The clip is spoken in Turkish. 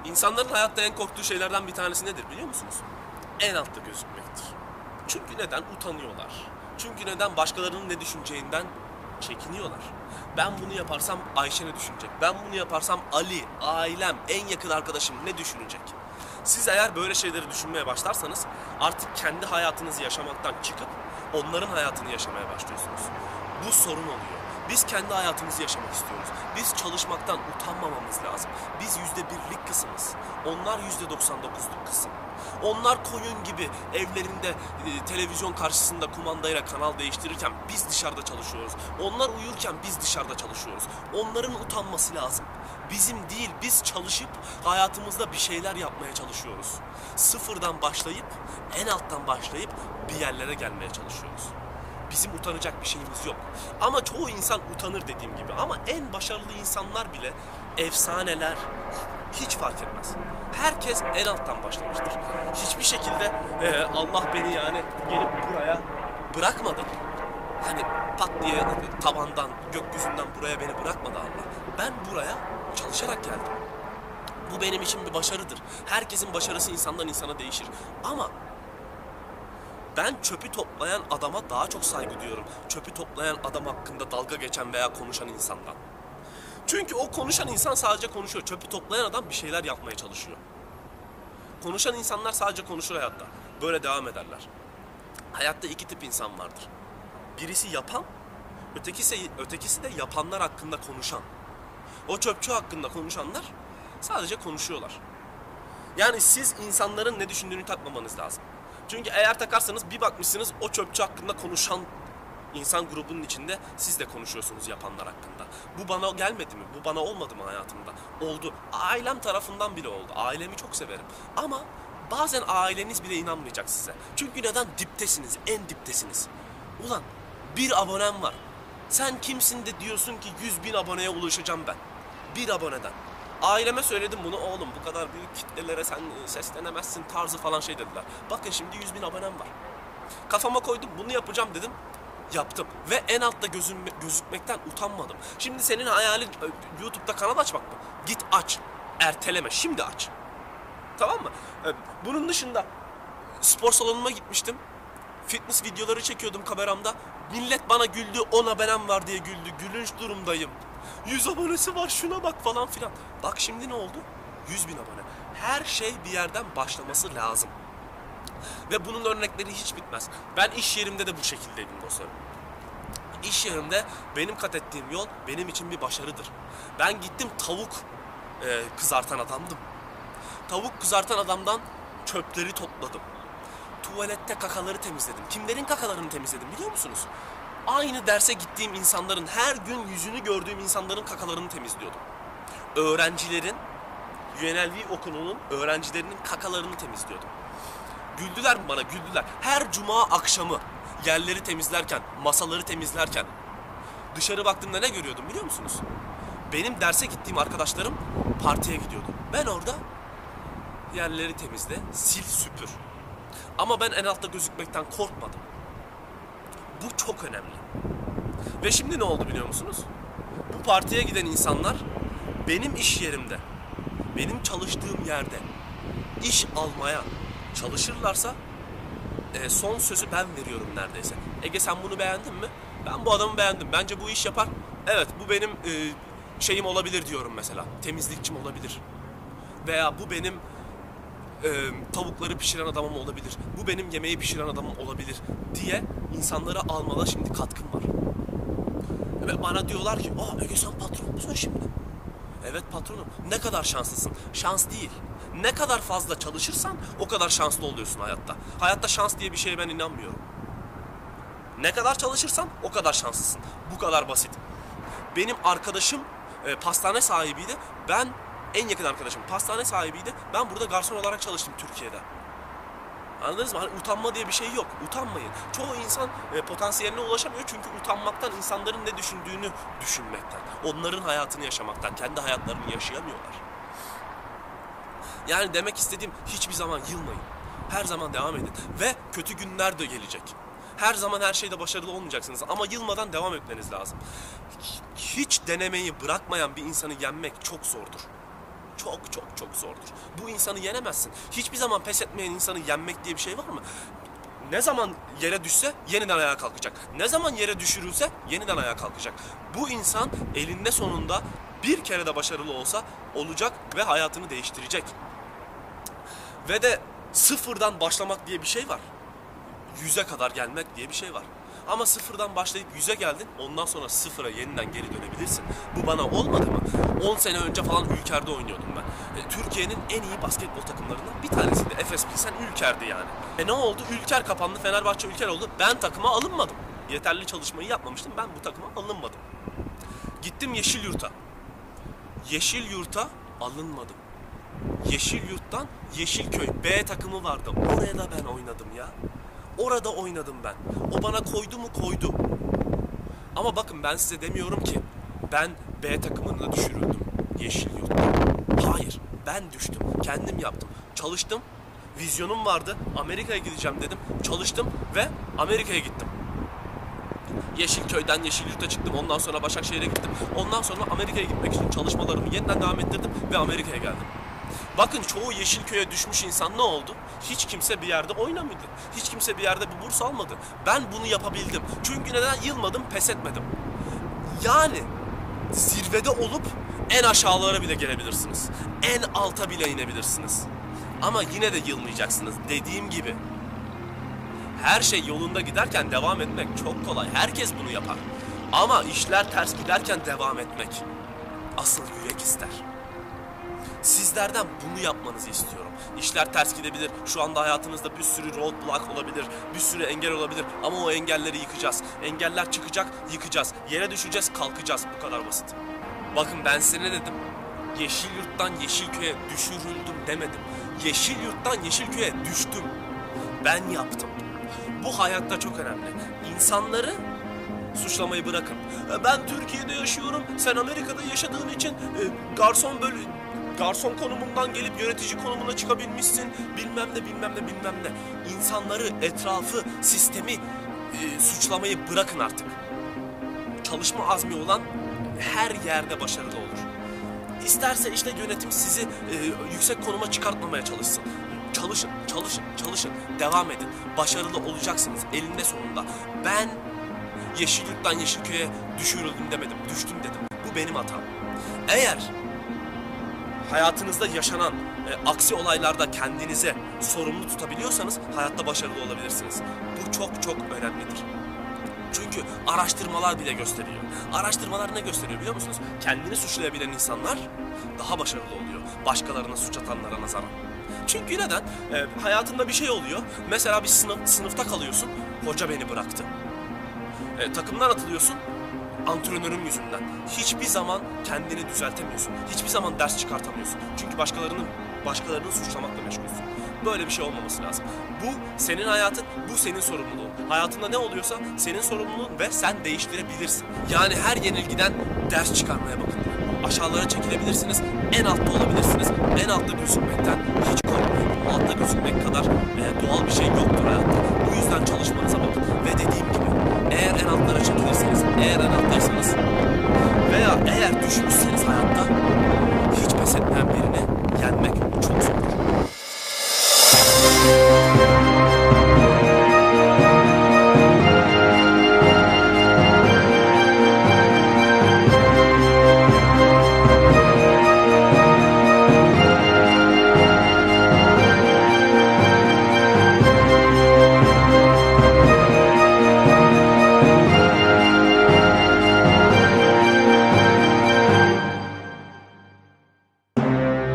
İnsanların hayatta en korktuğu şeylerden bir tanesi nedir biliyor musunuz? En altta gözükmektir. Çünkü neden? Utanıyorlar. Çünkü neden? Başkalarının ne düşüneceğinden çekiniyorlar. Ben bunu yaparsam Ayşe ne düşünecek? Ben bunu yaparsam Ali, ailem, en yakın arkadaşım ne düşünecek? Siz eğer böyle şeyleri düşünmeye başlarsanız artık kendi hayatınızı yaşamaktan çıkıp onların hayatını yaşamaya başlıyorsunuz. Bu sorun oluyor. Biz kendi hayatımızı yaşamak istiyoruz. Biz çalışmaktan utanmamamız lazım. Biz %1'lik kısmız. Onlar %99'luk kısım. Onlar koyun gibi evlerinde televizyon karşısında kumandayla kanal değiştirirken biz dışarıda çalışıyoruz. Onlar uyurken biz dışarıda çalışıyoruz. Onların utanması lazım. Bizim değil, biz çalışıp hayatımızda bir şeyler yapmaya çalışıyoruz. Sıfırdan başlayıp, en alttan başlayıp bir yerlere gelmeye çalışıyoruz. Bizim utanacak bir şeyimiz yok. Ama çoğu insan utanır dediğim gibi. Ama en başarılı insanlar bile efsaneler, hiç fark etmez. Herkes en alttan başlamıştır. Hiçbir şekilde Allah beni yani gelip buraya bırakmadı. Hani pat diye tavandan, gökyüzünden buraya beni bırakmadı Allah. Ben buraya çalışarak geldim. Bu benim için bir başarıdır. Herkesin başarısı insandan insana değişir. Ama ben çöpü toplayan adama daha çok saygı duyuyorum. Çöpü toplayan adam hakkında dalga geçen veya konuşan insandan. Çünkü o konuşan insan sadece konuşuyor. Çöpü toplayan adam bir şeyler yapmaya çalışıyor. Konuşan insanlar sadece konuşur hayatta. Böyle devam ederler. Hayatta iki tip insan vardır. Birisi yapan, ötekisi de yapanlar hakkında konuşan. O çöpçü hakkında konuşanlar sadece konuşuyorlar. Yani siz insanların ne düşündüğünü takmamanız lazım. Çünkü eğer takarsanız bir bakmışsınız o çöpçü hakkında konuşan insan grubunun içinde siz de konuşuyorsunuz yapanlar hakkında. Bu bana gelmedi mi? Bu bana olmadı mı hayatımda? Oldu. Ailem tarafından bile oldu. Ailemi çok severim. Ama bazen aileniz bile inanmayacak size. Çünkü neden? Diptesiniz. En diptesiniz. Ulan bir abonem var. Sen kimsin de diyorsun ki 100.000 aboneye ulaşacağım ben. Bir aboneden. Aileme söyledim bunu, oğlum bu kadar büyük kitlelere sen seslenemezsin tarzı falan şey dediler. Bakın şimdi 100.000 abonem var. Kafama koydum bunu yapacağım dedim. Yaptım. Ve en altta gözükmekten utanmadım. Şimdi senin hayalin YouTube'da kanal açmak mı? Git aç. Erteleme. Şimdi aç. Tamam mı? Bunun dışında spor salonuma gitmiştim. Fitness videoları çekiyordum kameramda. Millet bana güldü. 10 abonem var diye güldü. Gülünç durumdayım. 100 abonesi var şuna bak falan filan. Bak şimdi ne oldu? 100.000 abone. Her şey bir yerden başlaması lazım. Ve bunun örnekleri hiç bitmez. Ben iş yerimde de bu şekildeydim dostlarım. İş yerimde benim kat ettiğim yol benim için bir başarıdır. Ben gittim tavuk kızartan adamdım. Tavuk kızartan adamdan çöpleri topladım. Tuvalette kakaları temizledim. Kimlerin kakalarını temizledim biliyor musunuz? Aynı derse gittiğim insanların, her gün yüzünü gördüğüm insanların kakalarını temizliyordum. Öğrencilerin, UNLV okulunun öğrencilerinin kakalarını temizliyordum. Güldüler mi bana? Güldüler. Her cuma akşamı yerleri temizlerken, masaları temizlerken dışarı baktığımda ne görüyordum biliyor musunuz? Benim derse gittiğim arkadaşlarım partiye gidiyordu. Ben orada yerleri temizle, sil, süpür. Ama ben en altta gözükmekten korkmadım. Bu çok önemli. Ve şimdi ne oldu biliyor musunuz? Bu partiye giden insanlar benim iş yerimde, benim çalıştığım yerde iş almaya çalışırlarsa son sözü ben veriyorum neredeyse. Ege sen bunu beğendin mi? Ben bu adamı beğendim. Bence bu iş yapar. Evet bu benim şeyim olabilir diyorum mesela. Temizlikçim olabilir. Veya bu benim tavukları pişiren adamım olabilir. Bu benim yemeği pişiren adamım olabilir diye insanları almada şimdi katkım var. Ve bana diyorlar ki Ege sen patron musun şimdi? Evet patronum. Ne kadar şanslısın? Şans değil. Ne kadar fazla çalışırsan o kadar şanslı oluyorsun hayatta. Hayatta şans diye bir şeye ben inanmıyorum. Ne kadar çalışırsan o kadar şanslısın. Bu kadar basit. Benim arkadaşım pastane sahibiydi. Ben en yakın arkadaşım pastane sahibiydi. Ben burada garson olarak çalıştım Türkiye'de. Anladınız mı? Hani utanma diye bir şey yok. Utanmayın. Çoğu insan potansiyeline ulaşamıyor çünkü utanmaktan, insanların ne düşündüğünü düşünmekten, onların hayatını yaşamaktan, kendi hayatlarını yaşayamıyorlar. Yani demek istediğim hiçbir zaman yılmayın. Her zaman devam edin. Ve kötü günler de gelecek. Her zaman her şeyde başarılı olmayacaksınız ama yılmadan devam etmeniz lazım. Hiç denemeyi bırakmayan bir insanı yenmek çok zordur. çok çok çok zordur. Bu insanı yenemezsin. Hiçbir zaman pes etmeyen insanı yenmek diye bir şey var mı? Ne zaman yere düşse yeniden ayağa kalkacak. Ne zaman yere düşürülse yeniden ayağa kalkacak. Bu insan elinde sonunda bir kere de başarılı olsa olacak ve hayatını değiştirecek. Ve de sıfırdan başlamak diye bir şey var. 100'e kadar gelmek diye bir şey var. Ama sıfırdan başlayıp 100'e geldin, ondan sonra sıfıra yeniden geri dönebilirsin. Bu bana olmadı mı? 10 sene önce falan Ülker'de oynuyordum ben. Türkiye'nin en iyi basketbol takımlarından bir tanesiydi. Efes Pilsen Ülker'di yani. Ne oldu? Ülker kapandı, Fenerbahçe Ülker oldu. Ben takıma alınmadım. Yeterli çalışmayı yapmamıştım, ben bu takıma alınmadım. Gittim Yeşilyurt'a. Yeşilyurt'a alınmadım. Yeşilyurt'tan Yeşilköy B takımı vardı. Oraya da ben oynadım ya. Orada oynadım ben. O bana koydu mu koydu. Ama bakın ben size demiyorum ki ben B takımına düşürüldüm Yeşilyurt'ta. Hayır, ben düştüm. Kendim yaptım. Çalıştım. Vizyonum vardı. Amerika'ya gideceğim dedim. Çalıştım ve Amerika'ya gittim. Yeşilköy'den Yeşilyurt'a çıktım. Ondan sonra Başakşehir'e gittim. Ondan sonra Amerika'ya gitmek için çalışmalarımı yeniden devam ettirdim ve Amerika'ya geldim. Bakın çoğu Yeşilköy'e düşmüş insan ne oldu? Hiç kimse bir yerde oynamadı. Hiç kimse bir yerde bir burs almadı. Ben bunu yapabildim. Çünkü neden? Yılmadım, pes etmedim. Yani zirvede olup en aşağılara bile gelebilirsiniz. En alta bile inebilirsiniz. Ama yine de yılmayacaksınız. Dediğim gibi. Her şey yolunda giderken devam etmek çok kolay. Herkes bunu yapar. Ama işler ters giderken devam etmek asıl yürek ister. Sizlerden bunu yapmanızı istiyorum. İşler ters gidebilir. Şu anda hayatınızda bir sürü roadblock olabilir. Bir sürü engel olabilir. Ama o engelleri yıkacağız. Engeller çıkacak, yıkacağız. Yere düşeceğiz, kalkacağız. Bu kadar basit. Bakın ben size ne dedim? Yeşilyurt'tan Yeşilköy'e düşürüldüm demedim. Yeşilyurt'tan Yeşilköy'e düştüm. Ben yaptım. Bu hayatta çok önemli. İnsanları suçlamayı bırakın. Ben Türkiye'de yaşıyorum. Sen Amerika'da yaşadığın için garson konumundan gelip yönetici konumuna çıkabilmişsin. Bilmem ne bilmem ne bilmem ne. İnsanları, etrafı, sistemi suçlamayı bırakın artık. Çalışma azmi olan her yerde başarılı olur. İsterse işte yönetim sizi yüksek konuma çıkartmamaya çalışsın. Çalışın, çalışın, çalışın. Devam edin. Başarılı olacaksınız elinde sonunda. Ben Yeşilyurt'tan Yeşilköy'e düşürüldüm demedim. Düştüm dedim. Bu benim hatam. Eğer hayatınızda yaşanan aksi olaylarda kendinize sorumlu tutabiliyorsanız hayatta başarılı olabilirsiniz. Bu çok çok önemlidir. Çünkü araştırmalar bile gösteriyor. Araştırmalar ne gösteriyor biliyor musunuz? Kendini suçlayabilen insanlar daha başarılı oluyor. Başkalarına suç atanlara nazaran. Çünkü neden? Hayatında bir şey oluyor. Mesela bir sınıfta kalıyorsun. Hoca beni bıraktı. Takımdan atılıyorsun. Antrenörün yüzünden. Hiçbir zaman kendini düzeltemiyorsun. Hiçbir zaman ders çıkartamıyorsun. Çünkü başkalarını suçlamakla meşgulsün. Böyle bir şey olmaması lazım. Bu senin hayatın, bu senin sorumluluğun. Hayatında ne oluyorsa senin sorumluluğun ve sen değiştirebilirsin. Yani her yenilgiden ders çıkarmaya bakın. Aşağılara çekilebilirsiniz, en altta olabilirsiniz. En altta gözükmekten hiç korkmayın. Altta gözükmek kadar doğal bir şey yoktur hayatta. Bu yüzden çalışmanıza bakın. Ve dediğim gibi eğer en altlara çekilirseniz, eğer en alttaysanız veya eğer düşmüşseniz hayatta